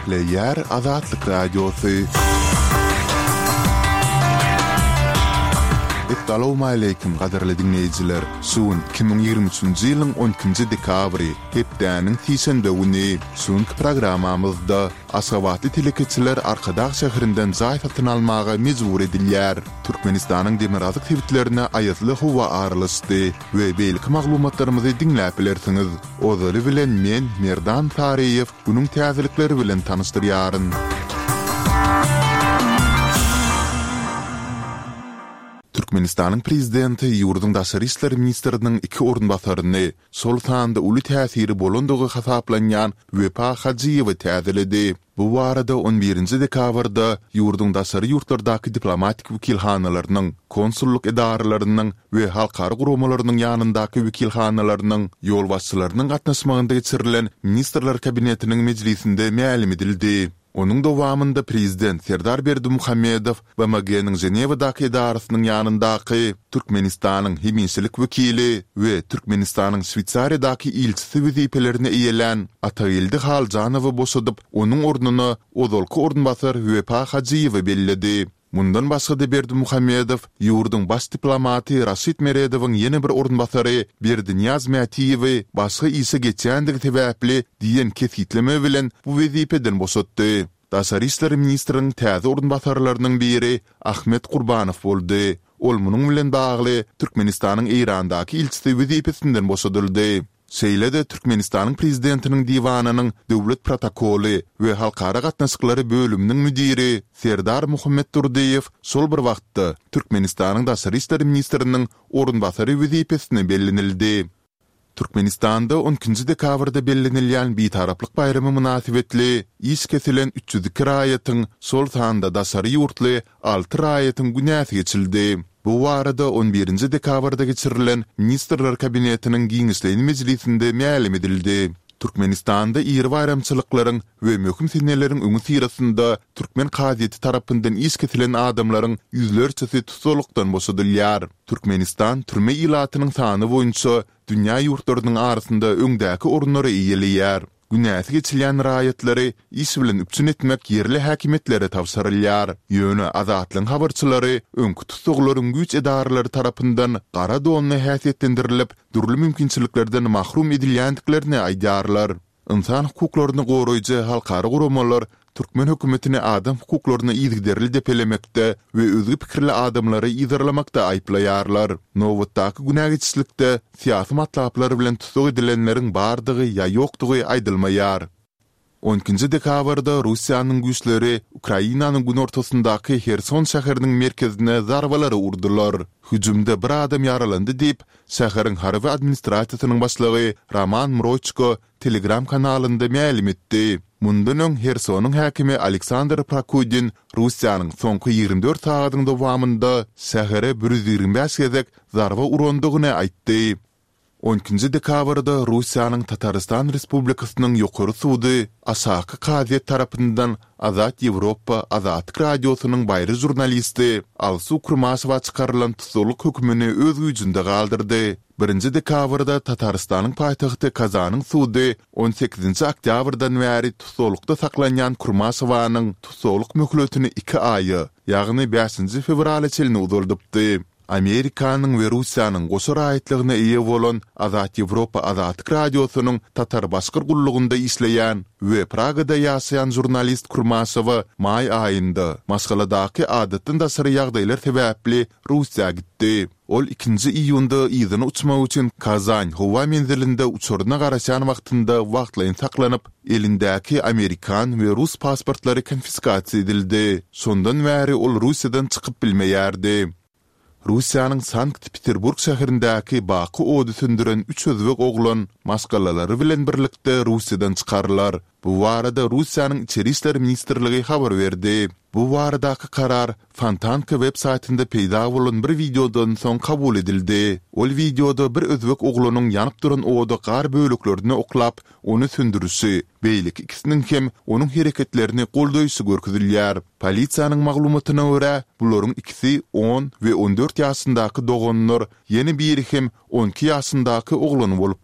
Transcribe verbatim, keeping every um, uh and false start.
Dähleyer Azatlyk Radiosu. Assalamu alaykum gaderli dinleyijiler. Suun iki bin ýygrimi üçinji ýylyň on ikinji dekabry hepdäniň tiýşenbe güni suňky programamyzda Aşgabatly telekeçiler Arkadaş şäherinden jaý satyn almaga mejbur edilýär. Türkmenistanyň demirazyk tebitlerine aýatly howa aralysdy we beýlik maglumatlarymyzy dinläp bilersiňiz. Ozy bilen men Merdan Tariýew bunyň täzelikleri bilen tanyşdyrýaryn. Türkmenistanyň prezidenti ýurdun daşary işleri ministriniň iki ornbasaryny Sultanda uly täsiri bolandygy hasaplanýan Wepa Hajiýew täzeledi. Bu barada on birinji dekabrda ýurdun daşary ýurtlardaky diplomatik wekilhanalarynyň, konsulluk edaralarynyň we halkara guramarynyň ýanyndaky wekilhanalarynyň ýol başçylarynyň gatnaşmagynda geçirilen ministrler kabinetiniň mejlisinde ma'lum edildi. Onun dowamında prezident Serdar Berdimuhammedow we M G N'niň Jenewadaky edarasynyň ýanyndaky Türkmenistanyň heminçilik wekili we Türkmenistanyň Şwitsariýadaky ilçisi wezipelerini eýelen Ataýyldy Haljanowy boşadyp, onuň ornuny ozalky ornbasar Wepa Hajiýew bellädi. Mundan başga da Berdimuhammedow ýurdun baş diplomaty Raşid Meredowyň ýene bir ornbasary Berdinyaz Mätiýewi başga ýyşy geçýändigi sebäpli diýen kesitleme bilen bu wezipeden boşatdy. Daşary işleri ministriniň täze ornbasarlarynyň biri Ahmet Gurbanow boldy. Ol munyň bilen bagly Türkmenistanyň Eýrandaky ilçisi wezipesinden boşadyldy. Şeýle-de Türkmenistanyň prezidentiniň diwanynyň döwlet protokoly we halkara gatnaşyklary bölüminiň müdiri Serdar Muhammed Turdiýew şol bir wagtda Türkmenistanyň daşary işleri ministriniň ornbasary wezipesine bellenildi. Türkmenistanda on ikinji dekabrda bellenilýän bitaraplyk bayramy münasibetli iş kesilen üç yüz iki raýatyň şol sanda daşary ýurtly alty raýatyň günäsi geçildi. Bu barada on birinji dekabrda geçirilen ministrler kabinetiniň giňişleýän mejlisinde ma'lum edildi. Türkmenistanda ýeri bayramçylyklaryň we möhüm seneleriň öňü sirasynda Türkmen gazieti tarapyndan iş kesilen adamlaryň ýüzlerçesi tutulukdan boşadylýar. Türkmenistan türme ilatynyň sany boýunça dünýä ýurtlarynyň arasynda öňdäki ornlary eýelýär. Günäsi geçilen raýatlary iş bilen üpçün etmek yerli häkimetlere tawsyrylýar. Ýöne azatlyň habarçylary öňkü tutuglaryň güç edaralary tarapyndan gara donly häsiýetlendirilip, durly mümkinçiliklerden mahrum edilýändiklerini aýdarlar. İnsan hukuklaryny goraýjy halkara guramalar Türkmen hökümetini adam hukuklaryny ýygderli depelemekde we özgü pikirli adamlary ýygdyrlamakda aýplaýarlar. Nowatdaky günä geçişlikde siýasy matlaplary bilen tutug edilenleriň bardygy ýa ýokdugy aýdylmaýar. on ikinji dekabrda Russiýanyň güýçleri Ukrainanyň gün ortasyndaky Herson şäheriniň merkezine zarbalary urdular. Hüjümde bir adam ýaralandy diýip şäheriň harby administrasiýasynyň başlygy Roman Mrochko Telegram kanalynda ma'lum etdi. Mundan öň Hersonyň häkimi Aleksandr Prokudin Russiýanyň soňky ýygrimi dört sagatyň dowamında şähere bir yüz ýygrimi beş gezek zarba urandygyny aýtdy. on ikinji dekabrda Russiýanyň Tataristan Respublikasynyň ýokary sudy Aşaky Gaziet tarapyndan Azat Ýewropa Azatlyk Radiosynyň baýry jurnalisti Alsu Kurmasowa çykarylan tutuluk hökmüni öz güýjünde galdyrdy. birinji dekabrda Tataristanyň paýtagty Kazanyň sudy on sekizinji oktýabrdan bäri tutulukda saklanýan Kurmasowanyň tutuluk möhletini iki aýy, ýagny beşinji fevraly çelini uzaldypdy. Amerikanyň we Russiýanyň goşar aýtlygyna eýe bolan Azat Ýewropa Azatlyk Radiosynyň tatar başkyr gullugynda işleýän we Pragada ýaşaýan jurnalist Kurmasowa may aýynda Moskvadaky adatdan daşary ýagdaýlar sebäpli Russiýa gitdi. Ol ikinji iýunda ýygyny uçmak üçin Kazan howa menzilinde uçuruna garaşan wagtynda wagtlaýyn saklanyp, elindäki Amerikan we Rus pasportlary konfiskasiýa edildi. Şondan bäri ol Russiýadan çykyp bilmeýärdi. Russiýanyň Sankt-Peterburg şäherindäki Baky ody sündüren üç özbek oglan maskalary bilen birlikde Russiýadan çykarlar. Bu barada Russiýanyň içeri işler ministrligi habar berdi. Bu baradaky karar Fontanka web saytynda peýda bolan bir videodan soň kabul edildi. Ol videoda bir özbek oglanyň ýanyp duran oda gar bölüklerini oklap, onu sündürüşi, beýlik ikisiniň hem onuň hereketlerini goldaýşy görkezilýär. Polisiýanyň maglumatyna görä, bularyň ikisi on we on dört ýaşyndaky dogonlar, ýeni biri hem on iki ýaşyndaky oglany bolup